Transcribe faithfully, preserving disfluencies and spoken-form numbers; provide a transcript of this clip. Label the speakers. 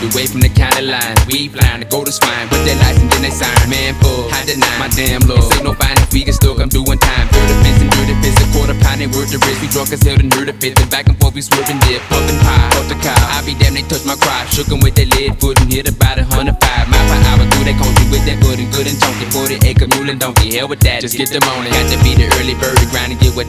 Speaker 1: away from the county line. We flying to go to spine, with that license then they sign. Man full, I deny my damn love. This ain't no fine if we get stuck, I'm doing time. For the fence and dirty piss, a quarter pound, they worth the risk. We drunk as hell and heard the fifth, and back and forth we swerving dip, pumping pie, up the car. I be damn, they touch my crotch, shook 'em with that lead foot and hit about a hundred five. Mile per hour through that country with that good and good and chunky. forty acre mule and donkey, hell with that, just get the money. Got to be the early bird to grind and get what